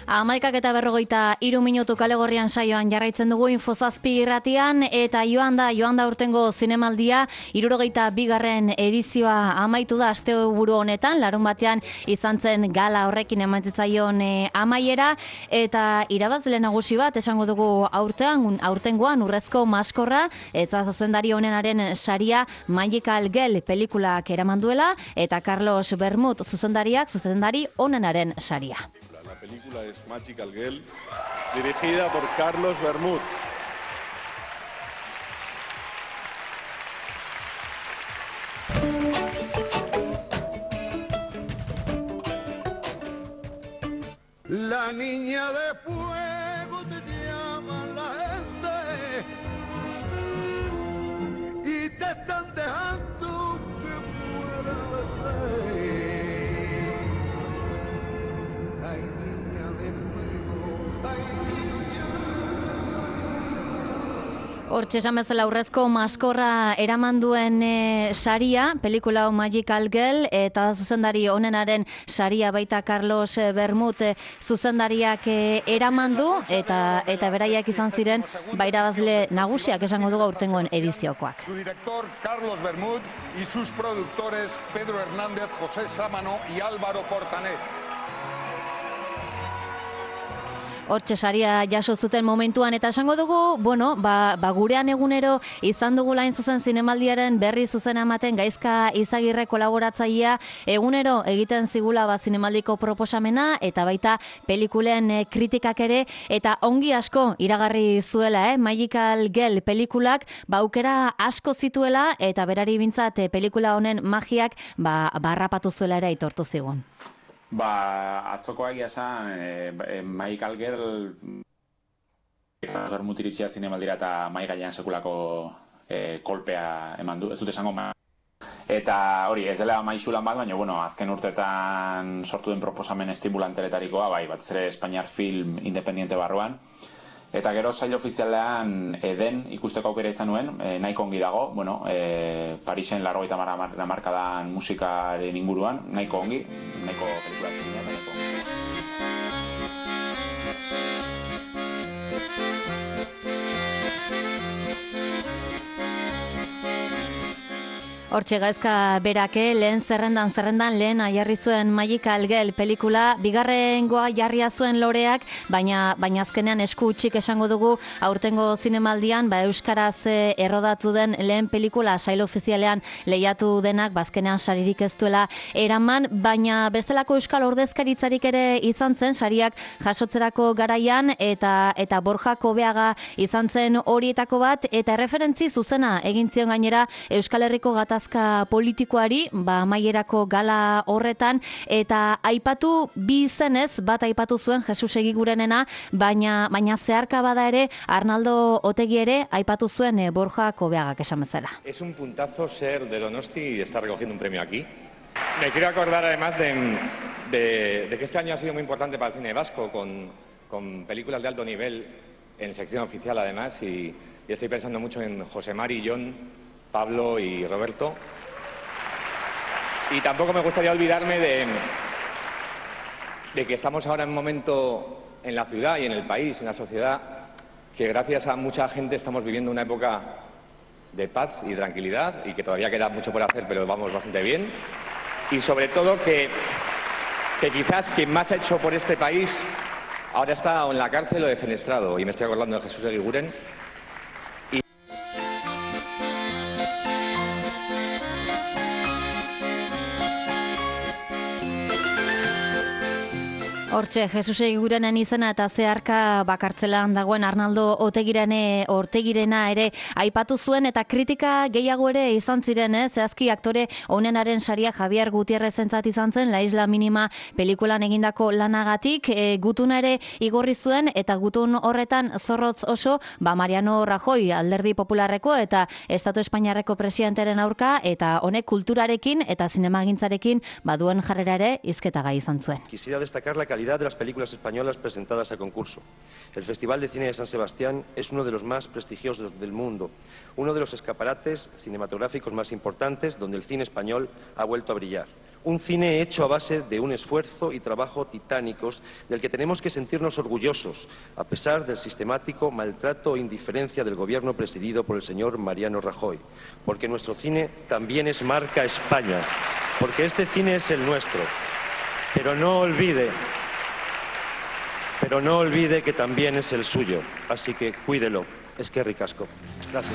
11:43 kale gorrian saioan jarraitzen dugu Infozazpi irratian, eta joan da urtengo zinemaldia, 62. edizioa amaitu da asteburu honetan, larun batean izan zen gala horrekin emantzaion amaiera, eta irabazle nagusi bat esango dugu aurtengoan Urrezko Maskorra, eta zuzendari honenaren saria Magical Girl pelikulak eraman duela, eta Carlos Bermut zuzendari honenaren saria. La película es Magical Girl, dirigida por Carlos Bermut. La niña de fuego te llama la gente y te están dejando que mueras. Ay, niña de fuego, ay, Hortxe esan bezala Urrezko Maskorra eraman duen saria, pelikula Magical Girl, eta zuzendari honenaren saria baita Carlos Bermut zuzendariak eraman du, eta beraiak izan ziren irabazle nagusiak esango dugu aurtengoen ediziokoak. Su director Carlos Bermut y sus productores Pedro Hernández, José Sámano y Álvaro Portanet. Hortxe saria jaso zuten momentuan, eta esango dugu, gurean egunero izan dugu lain zuzen zinemaldiaren berri zuzena ematen Gaizka Izagirre kolaboratzailea, egunero egiten zigula zinemaldiko proposamena, eta baita pelikulen kritikak ere, eta ongi asko iragarri zuela, Magical Girl pelikulak, aukera asko zituela, eta berari bintzat pelikula honen magiak barrapatu zuela ere aitortu zigun. Atzokoa egia esan, Magical Girl Bermut iritsia zinemaldira eta mai gainean sekulako kolpea eman du, ez dut esango eta hori, ez dela maixu lan bat, baina azken urtetan sortu den proposamen estimulanteretarikoa, batez ere Espainiar film independiente barruan. Eta gero sail ofizialean Eden ikusteko aukera izan nuen, nahiko ongi dago, Parisen 80 hamarkadan musikaren inguruan, nahiko ongi, nahiko pelikula zina, nahiko ongi. Hortxe Gaizka berake, lehen zerrendan lehen jarri zuen Magical Girl pelikula, bigarrengoa jarria zuen loreak, baina azkenean esku utxik esango dugu aurtengo zinemaldian, euskaraz errodatu den lehen pelikula sail ofizialean lehiatu denak, azkenean saririk ez duela eraman, baina bestelako euskal ordezkaritzarik ere izan zen, sariak jasotzerako garaian, eta Borja Kobeaga izan zen horietako bat, eta referentzi zuzena egin zion gainera Euskal Herriko gatazka politikoari, amaierako gala horretan, eta aipatu bi izenez, bat aipatu zuen Jesus Egigurenena, baina zeharka bada ere, Arnaldo Otegi ere aipatu zuen Borja Kobeagak esan bezala. Es un puntazo ser de Donosti y estar recogiendo un premio aquí. Me quiero acordar además de que este año ha sido muy importante para el cine vasco, con películas de alto nivel en sección oficial además, y estoy pensando mucho en José Mari, John, Pablo y Roberto. Y tampoco me gustaría olvidarme de que estamos ahora en un momento en la ciudad y en el país, en la sociedad, que gracias a mucha gente estamos viviendo una época de paz y tranquilidad, y que todavía queda mucho por hacer, pero vamos bastante bien. Y sobre todo que quizás quien más ha hecho por este país ahora está en la cárcel o defenestrado, y me estoy acordando de Jesús Egiguren. Hortxe, Jesus Egigurenen izena eta zeharka bakartzelan dagoen Arnaldo Ortegirena ere aipatu zuen, eta kritika gehiago ere izan ziren, zehazki aktore honenaren saria Javier Gutierrez entzat izan zen, La Isla Minima pelikulan egindako lanagatik, gutuna ere igorri zuen, eta gutun horretan zorrotz oso, Mariano Rajoy Alderdi Popularreko eta Estatu Espainiarreko presidenteren aurka, eta honek kulturarekin eta zinemagintzarekin duen jarrera ere hizketagai izan zuen. Quisiera destacar la calidad de las películas españolas presentadas a concurso. El Festival de Cine de San Sebastián es uno de los más prestigiosos del mundo, uno de los escaparates cinematográficos más importantes donde el cine español ha vuelto a brillar. Un cine hecho a base de un esfuerzo y trabajo titánicos del que tenemos que sentirnos orgullosos, a pesar del sistemático maltrato e indiferencia del gobierno presidido por el señor Mariano Rajoy. Porque nuestro cine también es marca España, porque este cine es el nuestro. Pero no olvide que también es el suyo. Así que cuídelo. Eskerrik asko. Gracias.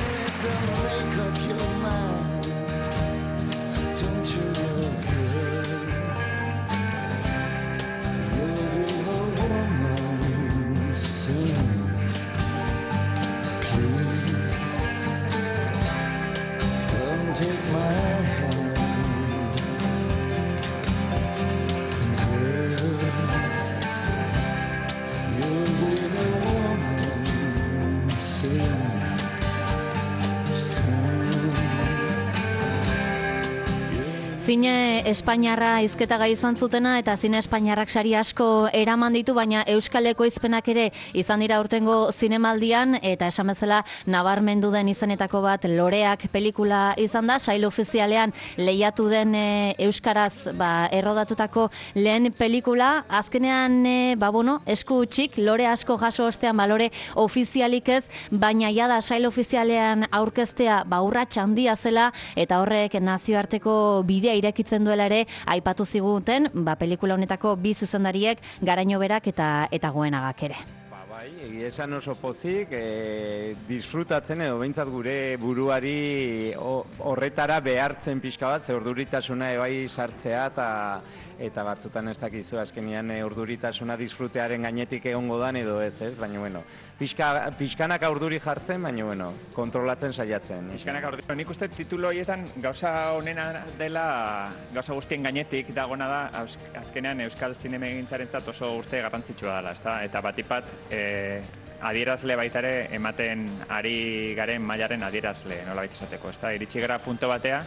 Zine Espainiarra hizketagai izan zutena eta zine Espainiarrak sari asko eraman ditu, baina euskal ekoizpenak ere izan dira aurtengo zinemaldian, eta esan bezala nabarmendu den izenetako bat Loreak pelikula izan da, sail ofizialean lehiatu den euskaraz errodatutako lehen pelikula. Azkenean esku utxik, lore asko jaso ostean lore ofizialik ez, baina jada sail ofizialean aurkeztea urrats handia zela, eta horrek nazioarteko bidea irekitzen duela ere aipatu ziguten pelikula honetako bi zuzendariek, Garaño berak eta Goenagak ere. Egia esan oso pozik, disfrutatzen edo behintzat gure buruari horretara behartzen pixka bat, ze urduritasuna ebai sartzea eta batzutan ez dakizu azkenian urduritasuna disfrutearen gainetik egongo dan edo ez, baina pixkanaka urduri jartzen, baina kontrolatzen saiatzen. Pixkanaka urduri, nik uste titulo horietan gauza honena dela, gauza guztien gainetik dagona da, azkenean euskal zinemegintzarentzat oso urte garrantzitsua dela, eta batipat adierazle baita ere ematen ari garen mailaren adierazle, nola baita esateko, iritsi gara punto batea,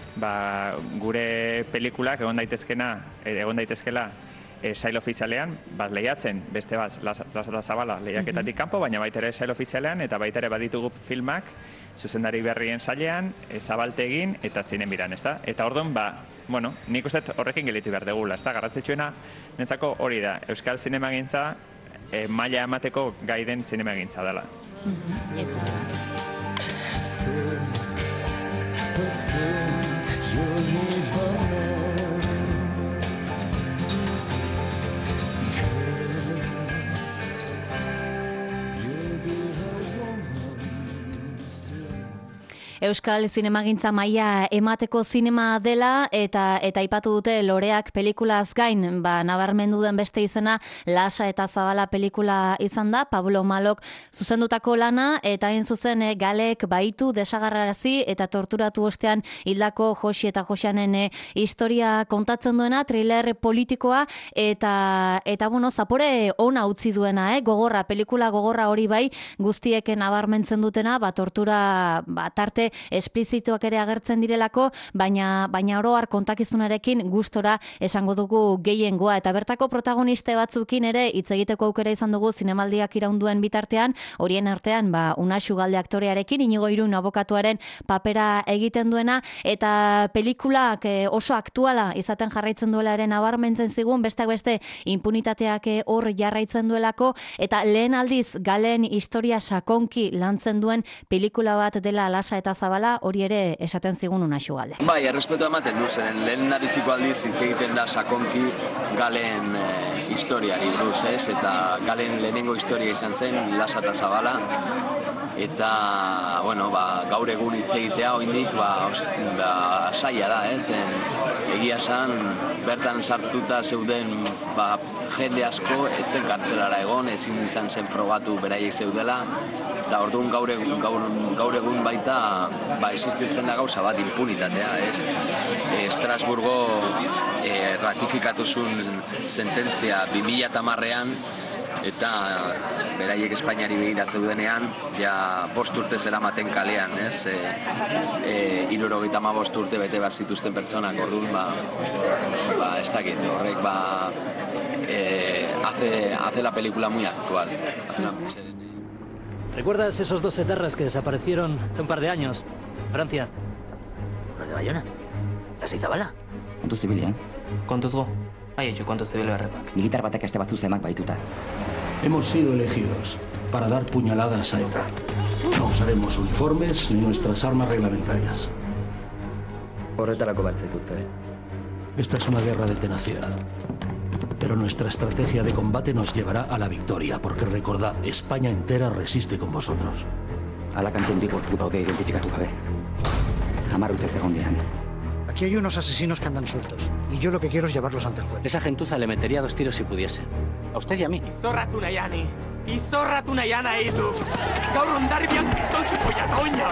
gure pelikulak egon daitezkela sail ofizialean, lehiatzen, beste bat, Plaza Zabala lehiaketatik kanpo, baina baita ere sail ofizialean, eta baita ere baditugu filmak, zuzendari berrien sailean, zabaltegin eta zinemiran, eta orduan, nik uste horrekin gelitu behar degula, garrantzitsuena, nentzako hori da, euskal zinemagintza maila emateko gai den zinemagintza dela. Euskal zinemagintza maila emateko zinema dela, eta aipatu dute Loreak pelikulaz gain, nabarmendu den beste izena Lasa eta Zabala pelikula izan da, Pablo Malok zuzendutako lana, eta hain zuzen Galek baitu desagarrarazi eta torturatu ostean hildako Josi eta Josianen historia kontatzen duena, thriller politikoa, eta zapore ona utzi duena, gogorra, pelikula gogorra hori bai, guztiek nabarmentzen dutena, tortura tarte esplizituak ere agertzen direlako, baina oro har kontakizunarekin gustora esango dugu gehiengoa, eta bertako protagoniste batzukin ere hitz egiteko aukera izan dugu zinemaldiak iraunduen bitartean, horien artean Unax Ugalde aktorearekin, Inigo Irun abokatuaren papera egiten duena, eta pelikulak oso aktuala izaten jarraitzen duela ere nabarmentzen zigun, besteak beste impunitateak hor jarraitzen duelako, eta lehen aldiz Galen historia sakonki lantzen duen pelikula bat dela Lasa eta Zabala, hori ere esaten zigun Unax Ugalde. Bai, errespetu ematen du, zen lehen nabiziko aldiz hitz egiten da sakonki Galen historiari buruz, eta Galen lehenengo historia izan zen, Lasa eta Zabala, eta, gaur egun hitz egitea oraindik saia da, egia esan, bertan sartuta zeuden jende asko, etzen kartzelara egon, ezin izan zen frogatu beraiek zeudela, eta orduan gaur egun baita existitzen da gauza bat, impunitatea, Estrasburgo ratifikatu zuen sententzia 2010ean, eta beraiek Espainiari begira zeudenean, 5 urte zeramaten kalean, 75 urte bete behar zituzten pertsonak, orduan, ez dakit, horrek hace la película muy actual. ¿Recuerdas esos 2 etarras que desaparecieron hace un par de años? Francia. ¿Los de Bayona? ¿Las y Zabala? Kontu zibilian. Kontuz go? Bai, kontu zibil berrepak. Militar batek este batzu zemak baituta. Hemos sido elegidos para dar puñaladas a ETA. No usaremos uniformes ni nuestras armas reglamentarias. Horretarako bertzaitu, Fede. Esta es una guerra de tenacidad. Pero nuestra estrategia de combate nos llevará a la victoria, porque recordad, España entera resiste con vosotros. Alakanten bi gorpu daude identifikatu gabe. 10 urtez egondian. Aquí hay unos asesinos que andan sueltos, y yo lo que quiero es llevarlos ante el juez. Esa gentuza le metería 2 tiros si pudiese. A usted y a mí. Izorratu nahiani! Izorratu nahiana hitu! Gaur ondarbian kristolki pollatoña!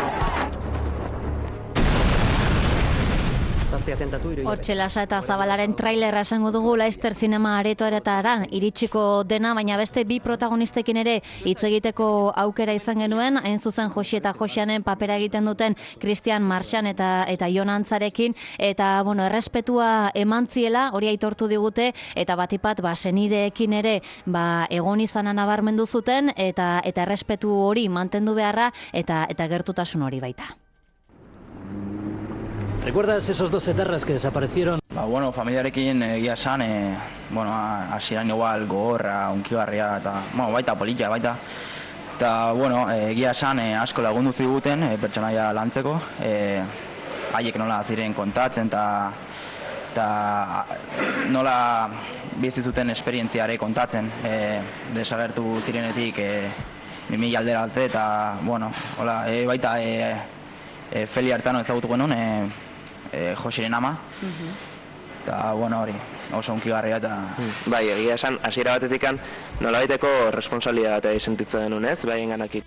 Hortxe Lasa eta Zabalaren trailerra esango dugu Leicester Zinema aretoaretara iritsiko dena, baina beste bi protagonistekin ere hitz egiteko aukera izan genuen, hain zuzen Josi eta Josianen papera egiten duten Christian Marxan eta Jon Antzarekin, eta errespetua eman ziela, hori aitortu digute, eta batipat senideekin ere egon izana nabarmendu zuten, eta errespetu hori mantendu beharra, eta gertutasun hori baita. ¿Recuerdas esos 2 etarras que desaparecieron? Familiarekin egia esan, hasieran igual gogorra, unkigarria, eta, baita politia, baita. Eta, egia esan, asko lagundu ziguten, pertsonaia lantzeko, haiek nola ziren kontatzen, eta nola bizi zuten esperientziare kontatzen, desagertu zirenetik 2000 aldera arte, eta, baita Feli Artano ezagutu genuen, Josiren ama, eta, hori, oso unkigarria eta... Bai, egia esan, hasiera batetikan nolabaiteko responsabilitatea sentitzen denun, ez, behaien ganakit.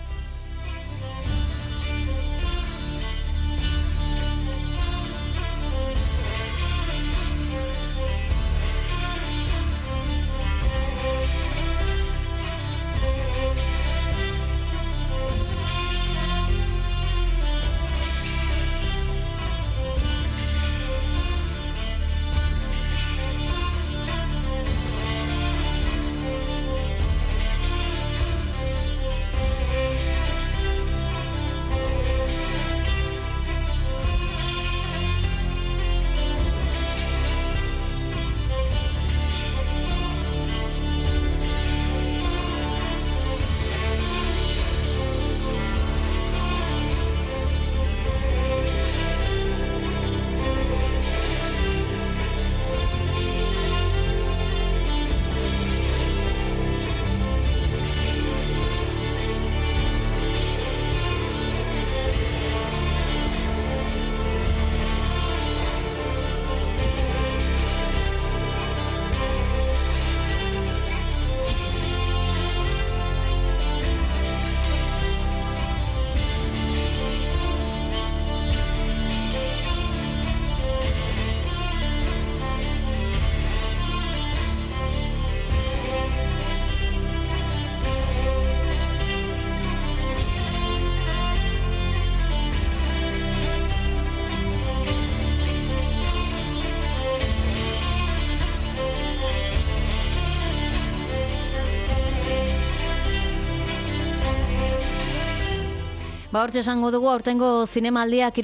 Hortxe esango dugu, aurtengo zinemaldiak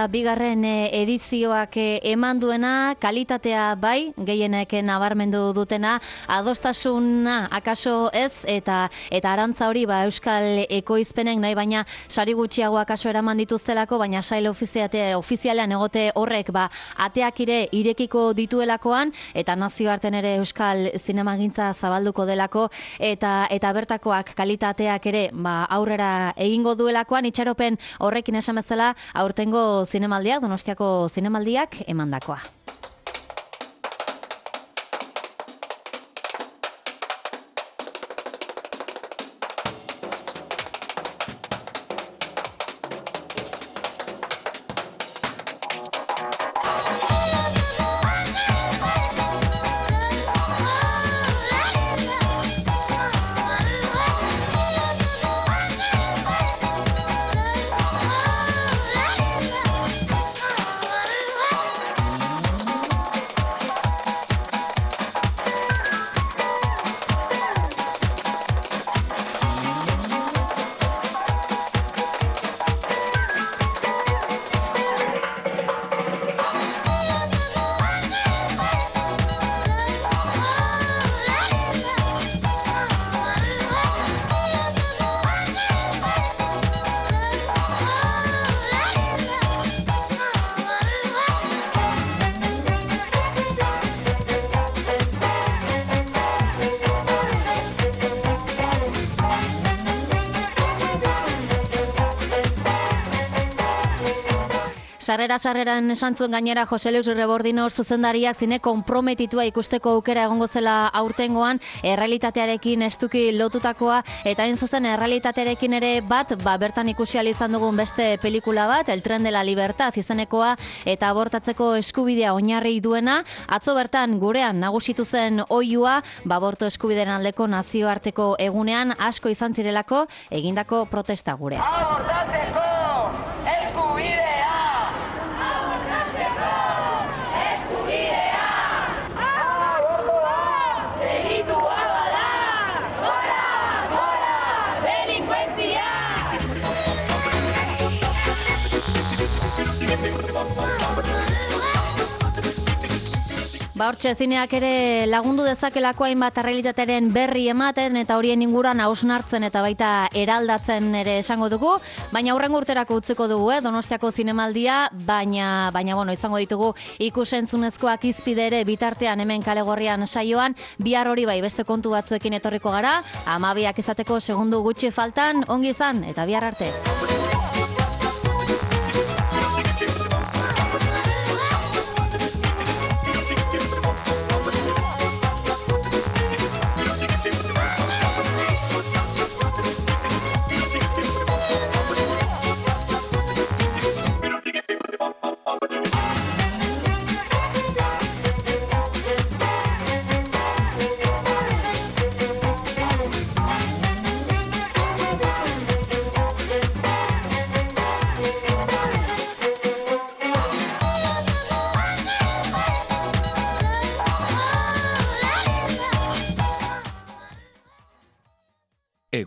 62. edizioak eman duena, kalitatea bai, gehienek nabarmendu dutena, adostasuna akaso ez, eta arantza hori euskal ekoizpenek nahi baina sari gutxiago akaso eraman dituztelako, baina sail ofizialean egote horrek ateak ere irekiko dituelakoan, eta nazioarten ere euskal zinemagintza zabalduko delako, eta bertakoak kalitateak ere aurrera egingo duelakoan, itxaropen horrekin esan bezala aurtengo zinemaldiak, Donostiako zinemaldiak emandakoa. Sarreran esan zuen gainera Jose Luis Rebordino zuzendariak zine konprometitua ikusteko aukera egongo zela aurtengoan, errealitatearekin estuki lotutakoa, eta hain zuzen errealitatearekin ere bat, bertan ikusi ahal izan dugun beste pelikula bat, El tren de la libertad izenekoa, eta abortatzeko eskubidea oinarri duena. Atzo bertan gurean nagusitu zen oihua, aborto eskubideen aldeko nazioarteko egunean asko izan zirelako egindako protesta gurean. Abortatzeko eskubidea! Abortatzeko eskubidea! Abortua delitua bada! Gora, delinkuentzia! Hortxe, zineak ere lagundu dezakelako hainbat errealitatearen berri ematen eta horien inguruan hausnartzen eta baita eraldatzen ere esango dugu, baina hurrengo urterako utziko dugu, Donostiako zinemaldia, baina bueno, izango ditugu ikusentzunezkoak izpide ere bitartean hemen Kale Gorrian saioan, bihar hori bai beste kontu batzuekin etorriko gara, 12 izateko segundu gutxi faltan, ongi izan eta bihar arte.